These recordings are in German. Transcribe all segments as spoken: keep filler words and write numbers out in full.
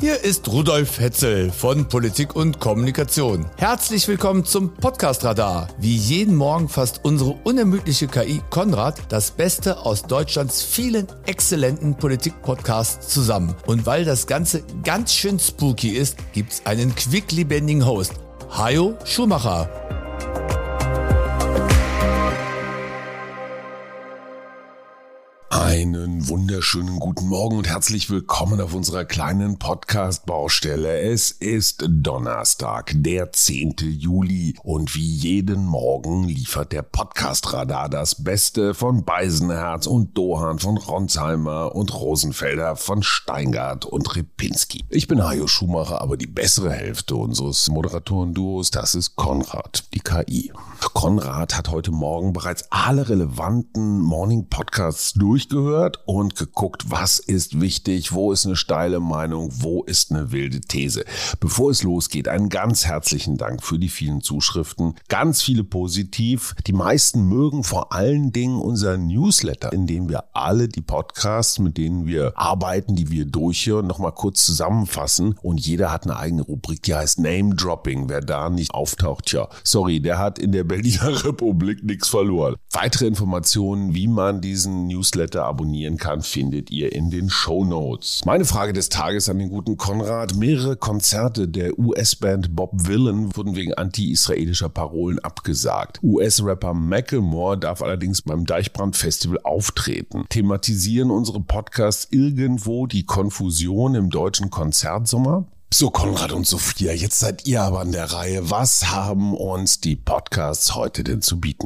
Hier ist Rudolf Hetzel von Politik und Kommunikation. Herzlich willkommen zum Podcast Radar. Wie jeden Morgen fasst unsere unermüdliche K I Konrad das Beste aus Deutschlands vielen exzellenten Politik-Podcasts zusammen. Und weil das Ganze ganz schön spooky ist, gibt's einen quicklebendigen Host, Hajo Schumacher. Einen wunderschönen guten Morgen und herzlich willkommen auf unserer kleinen Podcast-Baustelle. Es ist Donnerstag, der zehnten Juli und wie jeden Morgen liefert der Podcast-Radar das Beste von Beisenherz und Dohan, von Ronsheimer und Rosenfelder, von Steingart und Repinski. Ich bin Hajo Schumacher, aber die bessere Hälfte unseres Moderatoren-Duos, das ist Konrad, die K I. Konrad hat heute Morgen bereits alle relevanten Morning-Podcasts durchgehört und geguckt, was ist wichtig, wo ist eine steile Meinung, wo ist eine wilde These. Bevor es losgeht, einen ganz herzlichen Dank für die vielen Zuschriften, ganz viele positiv. Die meisten mögen vor allen Dingen unser Newsletter, in dem wir alle die Podcasts, mit denen wir arbeiten, die wir durchhören, nochmal kurz zusammenfassen und jeder hat eine eigene Rubrik, die heißt Name Dropping. Wer da nicht auftaucht, ja, sorry, der hat in der Berliner Republik nichts verloren. Weitere Informationen, wie man diesen Newsletter abonnieren kann, findet ihr in den Shownotes. Meine Frage des Tages an den guten Konrad. Mehrere Konzerte der U S-Band Bob Dylan wurden wegen anti-israelischer Parolen abgesagt. U S-Rapper Macklemore darf allerdings beim Deichbrand-Festival auftreten. Thematisieren unsere Podcasts irgendwo die Konfusion im deutschen Konzertsommer? So, Konrad und Sophia, jetzt seid ihr aber an der Reihe. Was haben uns die Podcasts heute denn zu bieten?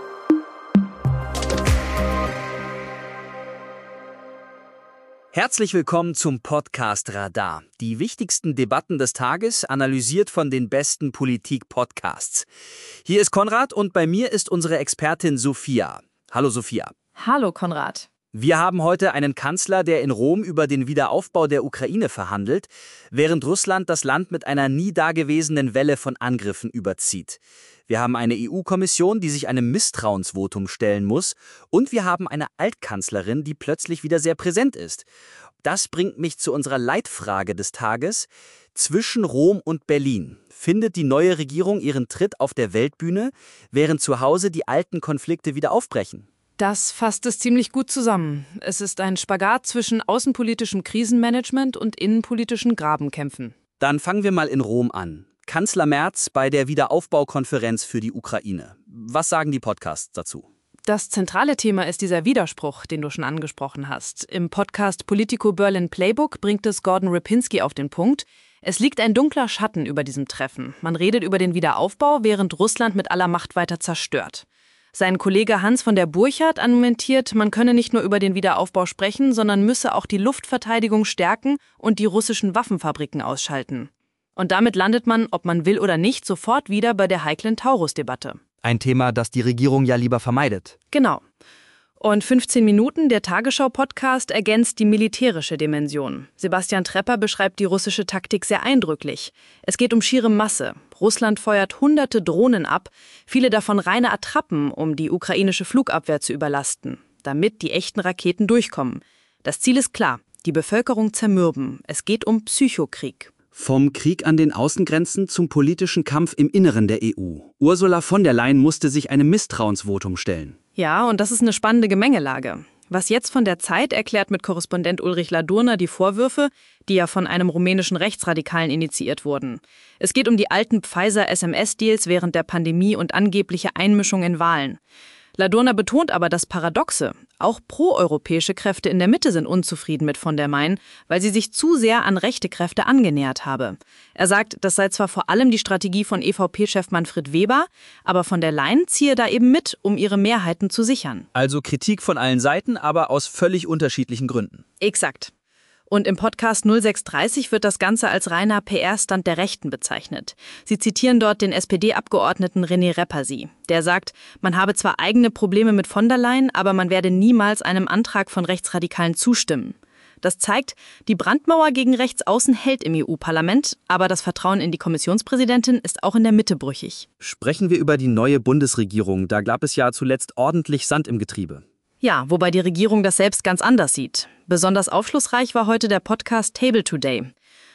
Herzlich willkommen zum Podcast Radar. Die wichtigsten Debatten des Tages analysiert von den besten Politik-Podcasts. Hier ist Konrad und bei mir ist unsere Expertin Sophia. Hallo Sophia. Hallo Konrad. Wir haben heute einen Kanzler, der in Rom über den Wiederaufbau der Ukraine verhandelt, während Russland das Land mit einer nie dagewesenen Welle von Angriffen überzieht. Wir haben eine E U-Kommission, die sich einem Misstrauensvotum stellen muss, und wir haben eine Altkanzlerin, die plötzlich wieder sehr präsent ist. Das bringt mich zu unserer Leitfrage des Tages. Zwischen Rom und Berlin findet die neue Regierung ihren Tritt auf der Weltbühne, während zu Hause die alten Konflikte wieder aufbrechen. Das fasst es ziemlich gut zusammen. Es ist ein Spagat zwischen außenpolitischem Krisenmanagement und innenpolitischen Grabenkämpfen. Dann fangen wir mal in Rom an. Kanzler Merz bei der Wiederaufbaukonferenz für die Ukraine. Was sagen die Podcasts dazu? Das zentrale Thema ist dieser Widerspruch, den du schon angesprochen hast. Im Podcast Politico Berlin Playbook bringt es Gordon Repinski auf den Punkt. Es liegt ein dunkler Schatten über diesem Treffen. Man redet über den Wiederaufbau, während Russland mit aller Macht weiter zerstört. Sein Kollege Hans von der Burchardt argumentiert, man könne nicht nur über den Wiederaufbau sprechen, sondern müsse auch die Luftverteidigung stärken und die russischen Waffenfabriken ausschalten. Und damit landet man, ob man will oder nicht, sofort wieder bei der heiklen Taurus-Debatte. Ein Thema, das die Regierung ja lieber vermeidet. Genau. Und fünfzehn Minuten, der Tagesschau-Podcast, ergänzt die militärische Dimension. Sebastian Trepper beschreibt die russische Taktik sehr eindrücklich. Es geht um schiere Masse. Russland feuert hunderte Drohnen ab, viele davon reine Attrappen, um die ukrainische Flugabwehr zu überlasten, damit die echten Raketen durchkommen. Das Ziel ist klar, die Bevölkerung zermürben. Es geht um Psychokrieg. Vom Krieg an den Außengrenzen zum politischen Kampf im Inneren der E U. Ursula von der Leyen musste sich einem Misstrauensvotum stellen. Ja, und das ist eine spannende Gemengelage. Was jetzt von der Zeit erklärt mit Korrespondent Ulrich Ladurner die Vorwürfe, die ja von einem rumänischen Rechtsradikalen initiiert wurden. Es geht um die alten Pfizer-S M S-Deals während der Pandemie und angebliche Einmischung in Wahlen. Ladurner betont aber das Paradoxe. Auch proeuropäische Kräfte in der Mitte sind unzufrieden mit von der Leyen, weil sie sich zu sehr an rechte Kräfte angenähert habe. Er sagt, das sei zwar vor allem die Strategie von E V P-Chef Manfred Weber, aber von der Leyen ziehe da eben mit, um ihre Mehrheiten zu sichern. Also Kritik von allen Seiten, aber aus völlig unterschiedlichen Gründen. Exakt. Und im Podcast null sechs dreißig wird das Ganze als reiner P R-Stunt der Rechten bezeichnet. Sie zitieren dort den S P D-Abgeordneten René Repasi. Der sagt, man habe zwar eigene Probleme mit von der Leyen, aber man werde niemals einem Antrag von Rechtsradikalen zustimmen. Das zeigt, die Brandmauer gegen Rechtsaußen hält im E U-Parlament, aber das Vertrauen in die Kommissionspräsidentin ist auch in der Mitte brüchig. Sprechen wir über die neue Bundesregierung. Da gab es ja zuletzt ordentlich Sand im Getriebe. Ja, wobei die Regierung das selbst ganz anders sieht. Besonders aufschlussreich war heute der Podcast Table Today.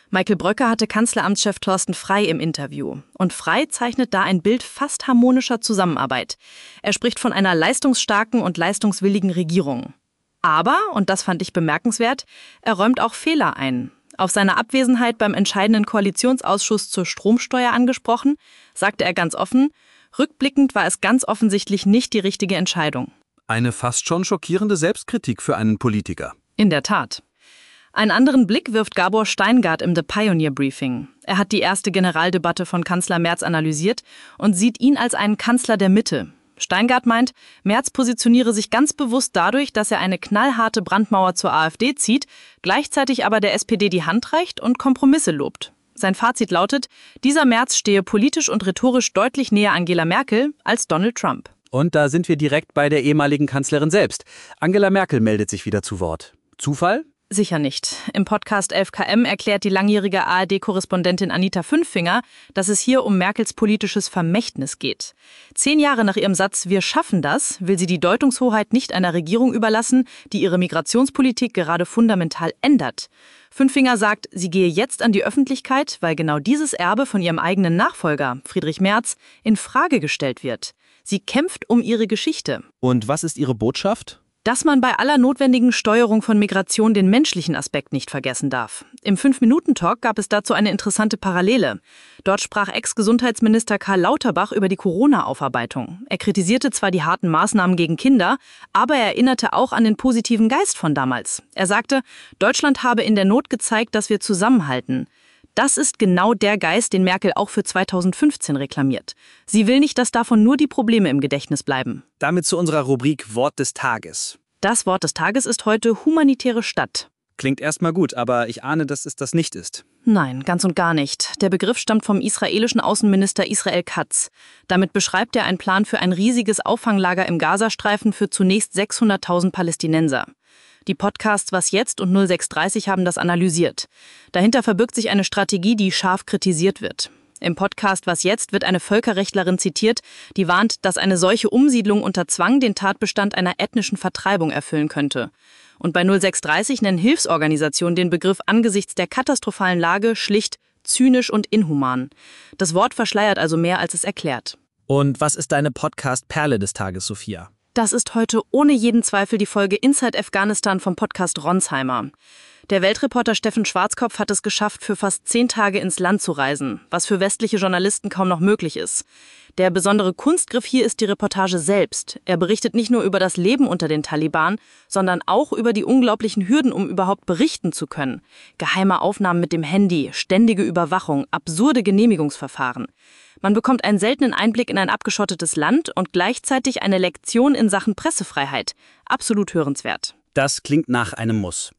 Michael Bröcker hatte Kanzleramtschef Thorsten Frey im Interview. Und Frey zeichnet da ein Bild fast harmonischer Zusammenarbeit. Er spricht von einer leistungsstarken und leistungswilligen Regierung. Aber, und das fand ich bemerkenswert, er räumt auch Fehler ein. Auf seine Abwesenheit beim entscheidenden Koalitionsausschuss zur Stromsteuer angesprochen, sagte er ganz offen, rückblickend war es ganz offensichtlich nicht die richtige Entscheidung. Eine fast schon schockierende Selbstkritik für einen Politiker. In der Tat. Einen anderen Blick wirft Gabor Steingart im The Pioneer Briefing. Er hat die erste Generaldebatte von Kanzler Merz analysiert und sieht ihn als einen Kanzler der Mitte. Steingart meint, Merz positioniere sich ganz bewusst dadurch, dass er eine knallharte Brandmauer zur AfD zieht, gleichzeitig aber der S P D die Hand reicht und Kompromisse lobt. Sein Fazit lautet, dieser Merz stehe politisch und rhetorisch deutlich näher Angela Merkel als Donald Trump. Und da sind wir direkt bei der ehemaligen Kanzlerin selbst. Angela Merkel meldet sich wieder zu Wort. Zufall? Sicher nicht. Im Podcast elf K M erklärt die langjährige A R D-Korrespondentin Anita Fünffinger, dass es hier um Merkels politisches Vermächtnis geht. Zehn Jahre nach ihrem Satz „Wir schaffen das" will sie die Deutungshoheit nicht einer Regierung überlassen, die ihre Migrationspolitik gerade fundamental ändert. Fünffinger sagt, sie gehe jetzt an die Öffentlichkeit, weil genau dieses Erbe von ihrem eigenen Nachfolger, Friedrich Merz, in Frage gestellt wird. Sie kämpft um ihre Geschichte. Und was ist ihre Botschaft? Dass man bei aller notwendigen Steuerung von Migration den menschlichen Aspekt nicht vergessen darf. Im Fünf-Minuten-Talk gab es dazu eine interessante Parallele. Dort sprach Ex-Gesundheitsminister Karl Lauterbach über die Corona-Aufarbeitung. Er kritisierte zwar die harten Maßnahmen gegen Kinder, aber er erinnerte auch an den positiven Geist von damals. Er sagte, Deutschland habe in der Not gezeigt, dass wir zusammenhalten. Das ist genau der Geist, den Merkel auch für zweitausendfünfzehn reklamiert. Sie will nicht, dass davon nur die Probleme im Gedächtnis bleiben. Damit zu unserer Rubrik Wort des Tages. Das Wort des Tages ist heute humanitäre Stadt. Klingt erstmal gut, aber ich ahne, dass es das nicht ist. Nein, ganz und gar nicht. Der Begriff stammt vom israelischen Außenminister Israel Katz. Damit beschreibt er einen Plan für ein riesiges Auffanglager im Gazastreifen für zunächst sechshunderttausend Palästinenser. Die Podcasts Was Jetzt und null sechs dreißig haben das analysiert. Dahinter verbirgt sich eine Strategie, die scharf kritisiert wird. Im Podcast Was Jetzt wird eine Völkerrechtlerin zitiert, die warnt, dass eine solche Umsiedlung unter Zwang den Tatbestand einer ethnischen Vertreibung erfüllen könnte. Und bei null sechs dreißig nennen Hilfsorganisationen den Begriff angesichts der katastrophalen Lage schlicht zynisch und inhuman. Das Wort verschleiert also mehr, als es erklärt. Und was ist deine Podcast-Perle des Tages, Sophia? Das ist heute ohne jeden Zweifel die Folge Inside Afghanistan vom Podcast Ronsheimer. Der Weltreporter Steffen Schwarzkopf hat es geschafft, für fast zehn Tage ins Land zu reisen, was für westliche Journalisten kaum noch möglich ist. Der besondere Kunstgriff hier ist die Reportage selbst. Er berichtet nicht nur über das Leben unter den Taliban, sondern auch über die unglaublichen Hürden, um überhaupt berichten zu können. Geheime Aufnahmen mit dem Handy, ständige Überwachung, absurde Genehmigungsverfahren. Man bekommt einen seltenen Einblick in ein abgeschottetes Land und gleichzeitig eine Lektion in Sachen Pressefreiheit. Absolut hörenswert. Das klingt nach einem Muss.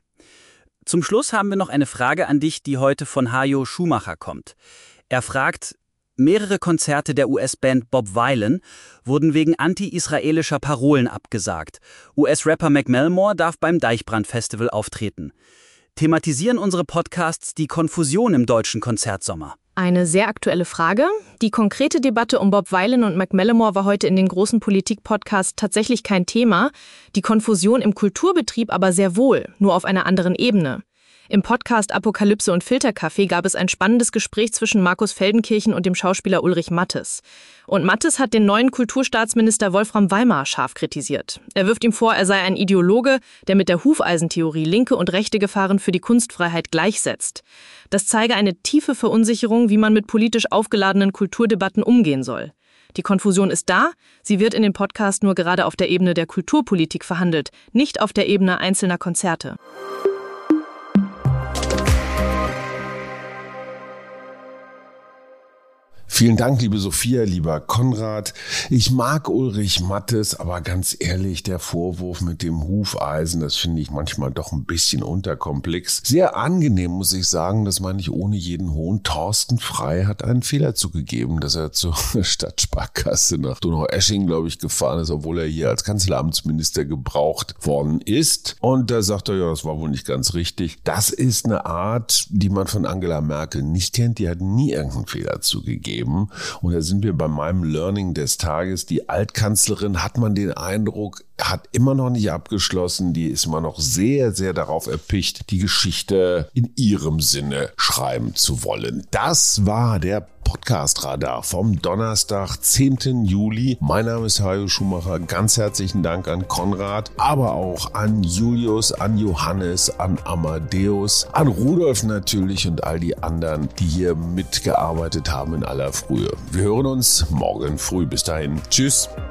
Zum Schluss haben wir noch eine Frage an dich, die heute von Hajo Schumacher kommt. Er fragt, mehrere Konzerte der U S-Band Bob Vylan wurden wegen anti-israelischer Parolen abgesagt. U S-Rapper Macklemore darf beim Deichbrand-Festival auftreten. Thematisieren unsere Podcasts die Konfusion im deutschen Konzertsommer? Eine sehr aktuelle Frage. Die konkrete Debatte um Bob Vylan und Macklemore war heute in den großen Politik-Podcasts tatsächlich kein Thema. Die Konfusion im Kulturbetrieb aber sehr wohl, nur auf einer anderen Ebene. Im Podcast Apokalypse und Filterkaffee gab es ein spannendes Gespräch zwischen Markus Feldenkirchen und dem Schauspieler Ulrich Mattes. Und Mattes hat den neuen Kulturstaatsminister Wolfram Weimar scharf kritisiert. Er wirft ihm vor, er sei ein Ideologe, der mit der Hufeisentheorie linke und rechte Gefahren für die Kunstfreiheit gleichsetzt. Das zeige eine tiefe Verunsicherung, wie man mit politisch aufgeladenen Kulturdebatten umgehen soll. Die Konfusion ist da, sie wird in den Podcasts nur gerade auf der Ebene der Kulturpolitik verhandelt, nicht auf der Ebene einzelner Konzerte. Vielen Dank, liebe Sophia, lieber Konrad. Ich mag Ulrich Mattes, aber ganz ehrlich, der Vorwurf mit dem Hufeisen, das finde ich manchmal doch ein bisschen unterkomplex. Sehr angenehm, muss ich sagen, das meine ich ohne jeden Hohn. Thorsten Frey hat einen Fehler zugegeben, dass er zur Stadtsparkasse nach Donaueschingen, glaube ich, gefahren ist, obwohl er hier als Kanzleramtsminister gebraucht worden ist. Und da sagt er, ja, das war wohl nicht ganz richtig. Das ist eine Art, die man von Angela Merkel nicht kennt. Die hat nie irgendeinen Fehler zugegeben. Themen. Und da sind wir bei meinem Learning des Tages. Die Altkanzlerin, hat man den Eindruck, hat immer noch nicht abgeschlossen. Die ist immer noch sehr, sehr darauf erpicht, die Geschichte in ihrem Sinne schreiben zu wollen. Das war der Podcast-Radar vom Donnerstag, zehnten Juli. Mein Name ist Hajo Schumacher. Ganz herzlichen Dank an Konrad, aber auch an Julius, an Johannes, an Amadeus, an Rudolf natürlich und all die anderen, die hier mitgearbeitet haben in aller Frühe. Wir hören uns morgen früh. Bis dahin. Tschüss.